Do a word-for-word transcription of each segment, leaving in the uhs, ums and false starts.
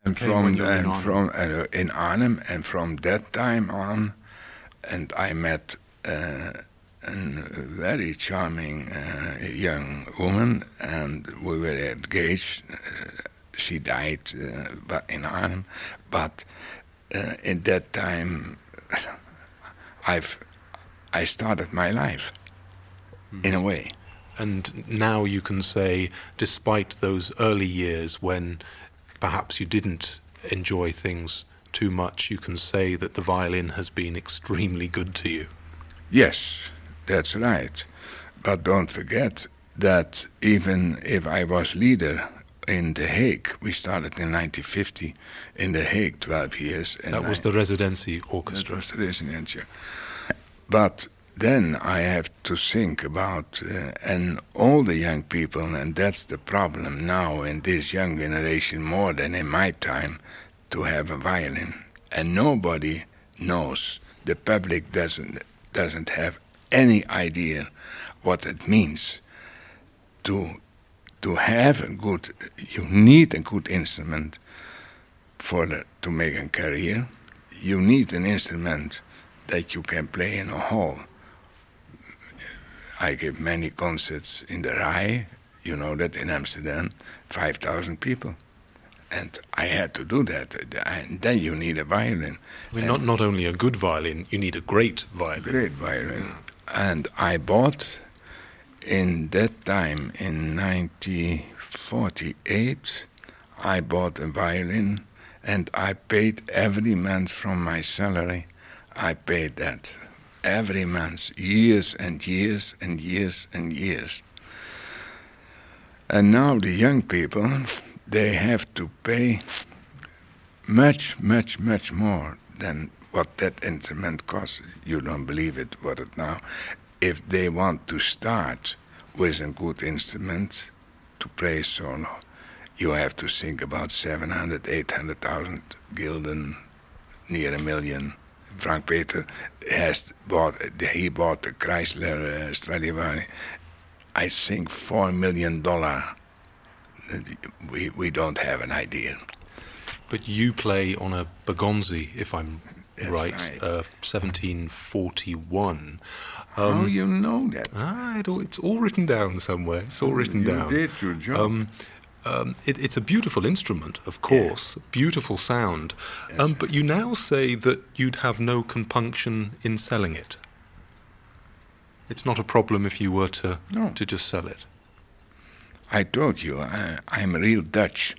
From and from uh, in Arnhem, and from that time on, and I met uh, a very charming uh, young woman, and we were engaged. Uh, she died uh, but in Arnhem, but uh, in that time, I've I started my life mm. in a way. And now you can say, despite those early years when perhaps you didn't enjoy things too much, you can say that the violin has been extremely good to you. Yes, that's right. But don't forget that even if I was leader in The Hague, we started in nineteen fifty in The Hague, twelve years. And that was I, the Residency Orchestra. That was the Residency. But then I have to think about, uh, and all the young people, and that's the problem now in this young generation more than in my time, to have a violin. And nobody knows, the public doesn't doesn't have any idea what it means to to have a good, you need a good instrument for the, to make a career. You need an instrument that you can play in a hall. I give many concerts in the Rai, you know that, in Amsterdam, five thousand people. And I had to do that. And then you need a violin. I mean, not, not only a good violin, you need a great violin. Great violin. Yeah. And I bought, in that time, in nineteen forty-eight, I bought a violin, and I paid every month from my salary. I paid that. Every month, years and years and years and years. And now the young people, they have to pay much, much, much more than what that instrument costs. You don't believe it, what it now. If they want to start with a good instrument to play solo, you have to think about seven hundred, eight hundred thousand gulden, near a million. Frank Peter has bought, he bought the Chrysler uh, Stradivari, I think four million dollars. We, we don't have an idea. But you play on a Bergonzi, if I'm That's right, right. Uh, seventeen forty-one. Um, How you know that? Ah, it all, it's all written down somewhere. It's all written you down. You did your job. Um, Um, it, it's a beautiful instrument, of course, yeah. Beautiful sound, yes. um, but you now say that you'd have no compunction in selling it. It's not a problem if you were to no. to just sell it. I told you, I, I'm real Dutch,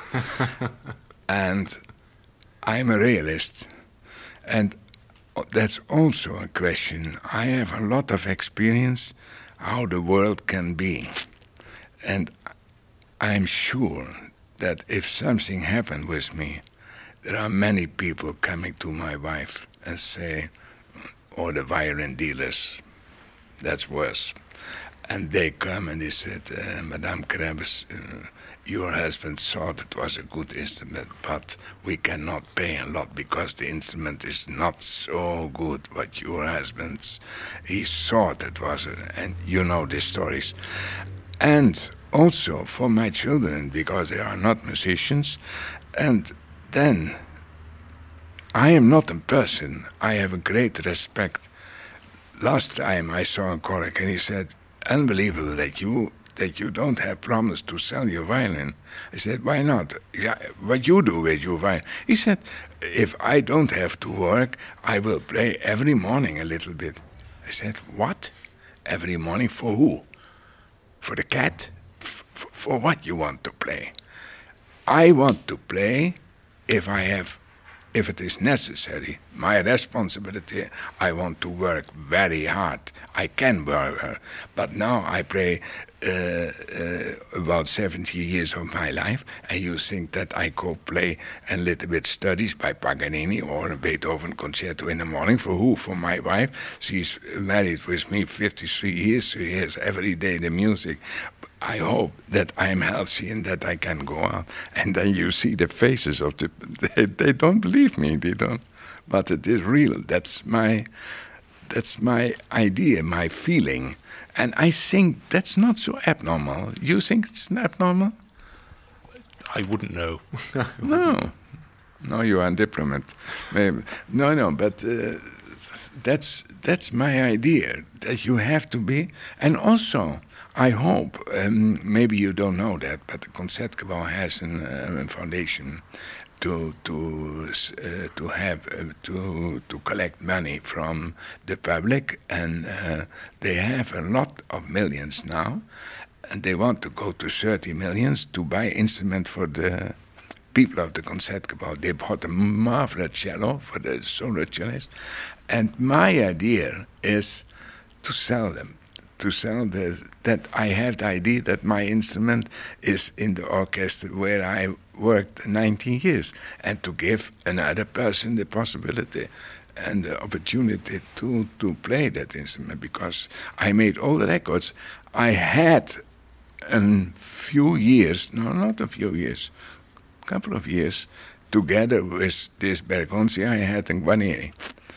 and I'm a realist, and that's also a question. I have a lot of experience how the world can be, and I'm sure that if something happened with me, there are many people coming to my wife and say, or the violin dealers, that's worse. And they come and they said, uh, Madame Krebs, uh, your husband thought it was a good instrument, but we cannot pay a lot because the instrument is not so good. But your husband's, he thought it was, a, and you know the stories. And also for my children, because they are not musicians. And then, I am not a person. I have a great respect. Last time I saw a colleague and he said, unbelievable that you that you don't have problems to sell your violin. I said, why not? What you do with your violin? He said, if I don't have to work, I will play every morning a little bit. I said, what? Every morning for who? For the cat? F- for what you want to play? I want to play if I have, if it is necessary. My responsibility, I want to work very hard. I can work, but now I play uh, uh, about seventy years of my life, and you think that I go play a little bit studies by Paganini or a Beethoven concerto in the morning. For who? For my wife. She's married with me fifty-three years. She hears every day the music. I hope that I'm healthy and that I can go out. And then you see the faces of the... They, they don't believe me, they don't. But it is real. That's my, that's my idea, my feeling. And I think that's not so abnormal. You think it's abnormal? I wouldn't know. No, no, you are a diplomat. Maybe. No, no, but uh, that's that's my idea, that you have to be. And also, I hope, um, maybe you don't know that, but the Concertgebouw has an, uh, a foundation to to uh, to have uh, to to collect money from the public, and uh, they have a lot of millions now, and they want to go to thirty millions to buy instrument for the people of the Concertgebouw. They bought a marvelous cello for the solo cellist, and my idea is to sell them. To sell the, that I have the idea that my instrument is in the orchestra where I worked nineteen years, and to give another person the possibility and the opportunity to, to play that instrument, because I made all the records. I had a few years, no, not a few years, a couple of years, together with this Bergonzi I had in Guarneri.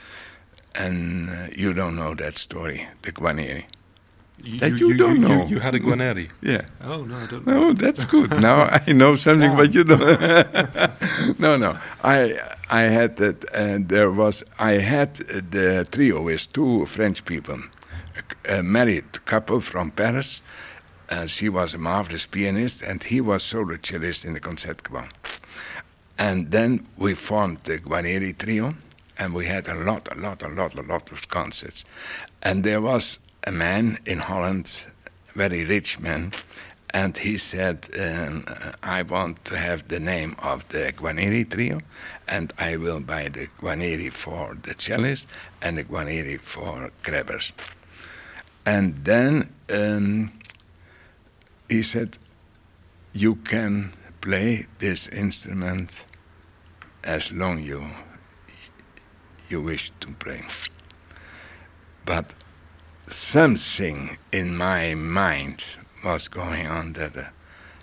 And uh, you don't know that story, the Guarneri. You, That you, you don't you, know. You, you had a Guarneri. Yeah. Oh no, I don't know. No, that's good. Now I know something, but you don't. no, no. I I had that, and there was I had the trio with two French people, a, a married couple from Paris. Uh, she was a marvelous pianist, and he was solo cellist in the Concertgebouw. And then we formed the Guarneri trio, and we had a lot, a lot, a lot, a lot of concerts. And there was a man in Holland, very rich man, and he said, um, I want to have the name of the Guarneri trio, and I will buy the Guarneri for the cellist and the Guarneri for Krebers. And then um, he said, you can play this instrument as long you you wish to play. But something in my mind was going on that uh,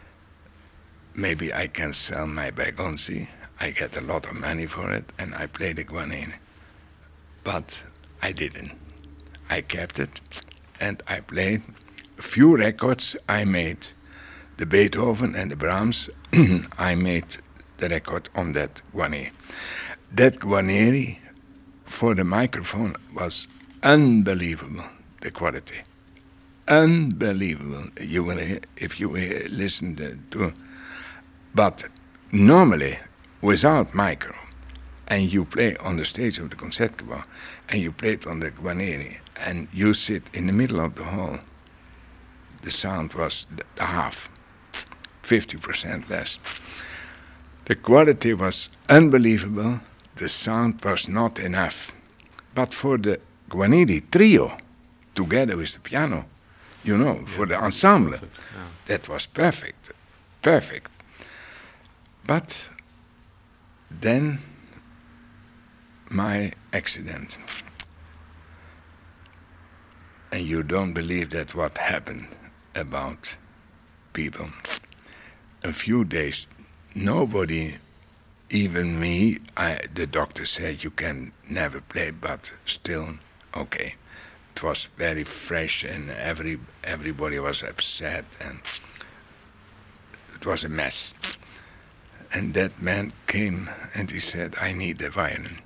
maybe I can sell my Bergonzi. I get a lot of money for it, and I play the Guarneri. But I didn't. I kept it, and I played a few records. I made the Beethoven and the Brahms. I made the record on that Guarneri. That Guarneri for the microphone was unbelievable, the quality. Unbelievable. You will hear, if you will listen to. But normally, without micro, and you play on the stage of the Concertgebouw, and you play it on the Guarneri, and you sit in the middle of the hall, the sound was the half, fifty percent less. The quality was unbelievable. The sound was not enough. But for the Guarneri trio, together with the piano, you know, yeah, for the ensemble, perfect, yeah. That was perfect, perfect. But then my accident. And you don't believe that what happened about people. A few days, nobody, even me, I, the doctor said you can never play, but still, okay. It was very fresh, and every everybody was upset, and it was a mess. And that man came and he said, I need a violin.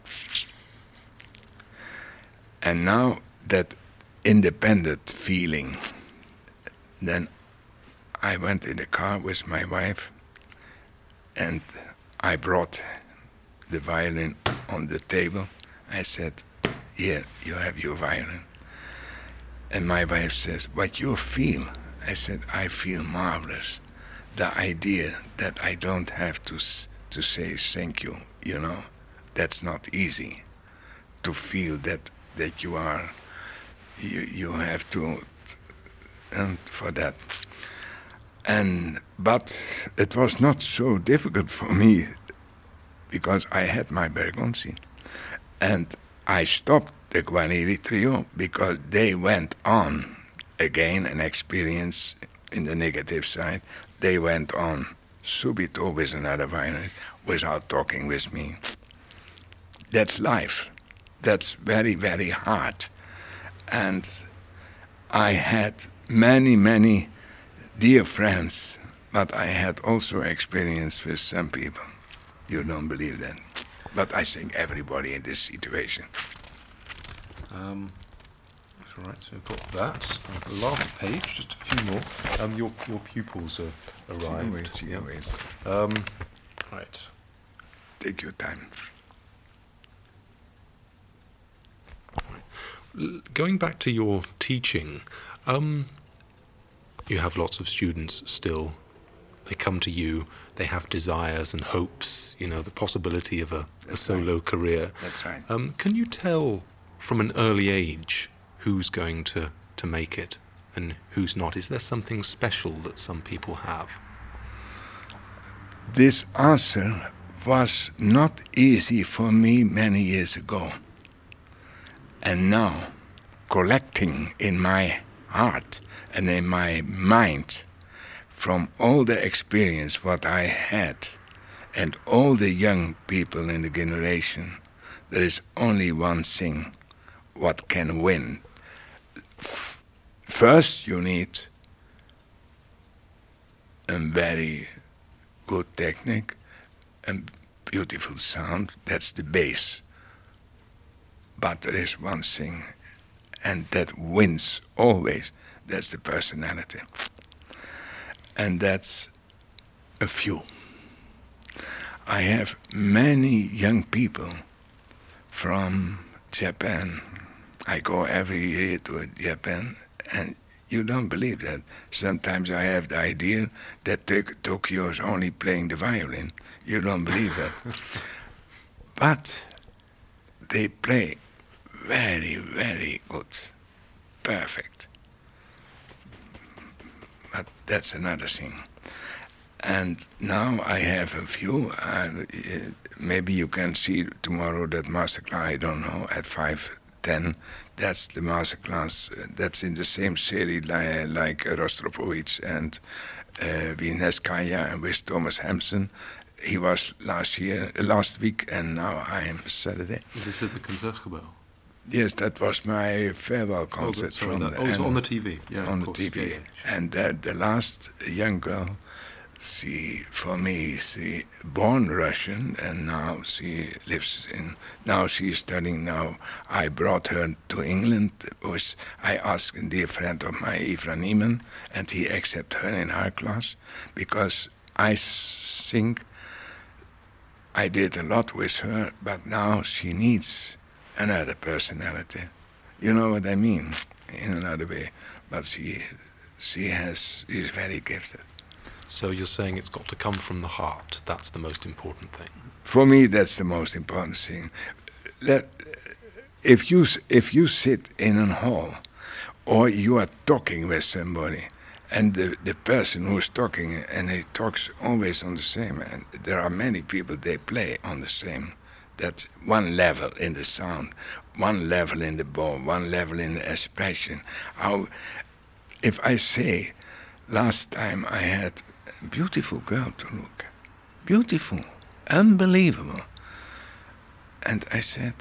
And now that independent feeling, then I went in the car with my wife, and I brought the violin on the table. I said, here, you have your violin. And my wife says, what you feel? I said, I feel marvelous. The idea that I don't have to to say thank you, you know, that's not easy. To feel that that you are, you you have to, and for that. And but it was not so difficult for me, because I had my Bergonzi, and I stopped the Guarneri trio because they went on again an experience in the negative side. They went on subito with another violin without talking with me. That's life. That's very, very hard. And I had many, many dear friends, But I had also experience with some people. You don't believe that. But I think everybody in this situation. Um, that's all right, so we've got that. Uh, the last page, just a few more. Um, your, your pupils have arrived. Wait, yeah. wait. Um, right. Take your time. L- going back to your teaching, um, you have lots of students still. They come to you, they have desires and hopes, you know, the possibility of a, a solo right. career. That's right. Um, can you tell from an early age who's going to, to make it and who's not? Is there something special that some people have? This answer was not easy for me many years ago. And now, collecting in my heart and in my mind from all the experience what I had and all the young people in the generation, there is only one thing what can win. F- first you need a very good technique and beautiful sound, that's the base. But there is one thing, and that wins always, that's the personality. And that's a few. I have many young people from Japan. I go every year to Japan, and you don't believe that. Sometimes I have the idea that Tokyo is only playing the violin. You don't believe that. But they play very, very good. Perfect. But that's another thing. And now I have a few. Uh, maybe you can see tomorrow that masterclass, I don't know, at five ten. That's the masterclass. Uh, that's in the same series li- like Rostropovich and uh, Vineskaya and with Thomas Hampson. He was last year, last week, and now I am Saturday. This is the Concertgebouw. Yes, that was my farewell concert oh, sorry, from that, the oh, it's and, on the T V. Yeah, on of the course. T V. Yeah, yeah. And uh, the last young girl, she, for me, she born Russian, and now she lives in, now she's studying now. I brought her to England, was, I asked a dear friend of mine, Ivra Niemann, and he accepted her in our class, because I think I did a lot with her, but now she needs another personality. You know what I mean? In another way. But she she has is very gifted. So you're saying it's got to come from the heart. That's the most important thing. For me, that's the most important thing. Let, if you if you sit in a hall, or you are talking with somebody, and the, the person who's talking, and he talks always on the same, and there are many people, they play on the same. That's one level in the sound, one level in the bow, one level in the expression. How, if I say, last time I had a beautiful girl to look, beautiful, unbelievable, and I said,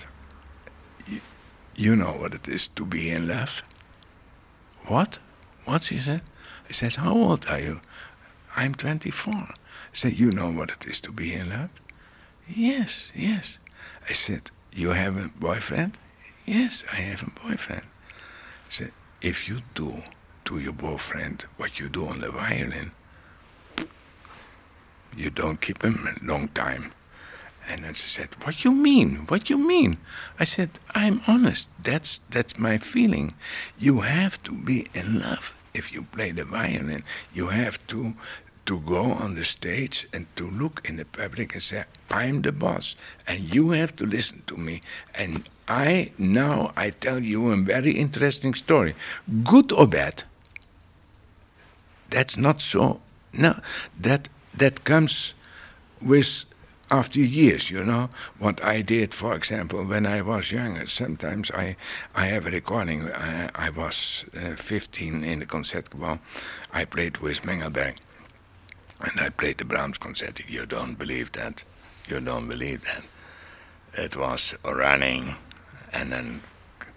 you know what it is to be in love? What? What, she said? I said, how old are you? I'm twenty-four. I said, you know what it is to be in love? Yes, yes. I said, you have a boyfriend? Yes, I have a boyfriend. I said, if you do to your boyfriend what you do on the violin, you don't keep him a long time. And then she said, what you mean? What you mean? I said, I'm honest. That's that's my feeling. You have to be in love if you play the violin. You have to to go on the stage and to look in the public and say, I'm the boss, and you have to listen to me. And I, now I tell you a very interesting story. Good or bad? That's not so. No, that that comes with after years, you know. What I did, for example, when I was younger, sometimes I, I have a recording. I, I was uh, fifteen in the Concertgebouw. I played with Mengelberg. And I played the Brahms Concerto. You don't believe that. You don't believe that. It was running, and then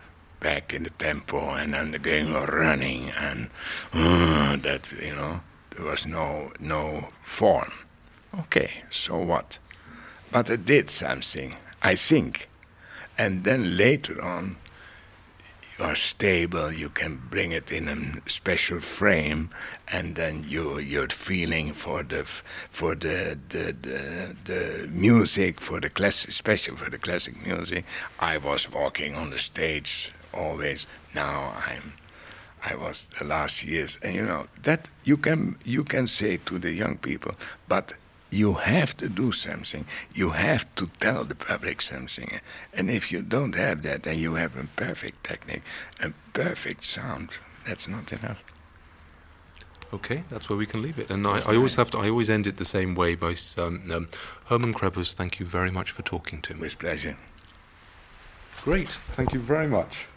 back in the tempo, and then again running, and uh, that, you know, There was no no form. Okay, so what? But it did something, I think. And then later on, you are stable, you can bring it in a special frame, and then you, you're feeling for the for the the, the, the music, for the classic, especially for the classic music. I was walking on the stage always. Now I'm, I was the last years, and you know that you can you can say to the young people, but you have to do something. You have to tell the public something. And if you don't have that, then you have a perfect technique, a perfect sound. That's not enough. Okay, that's where we can leave it. And I, I always have to. I always end it the same way by um, um, Herman Krebus. Thank you very much for talking to me. With pleasure. Great. Thank you very much.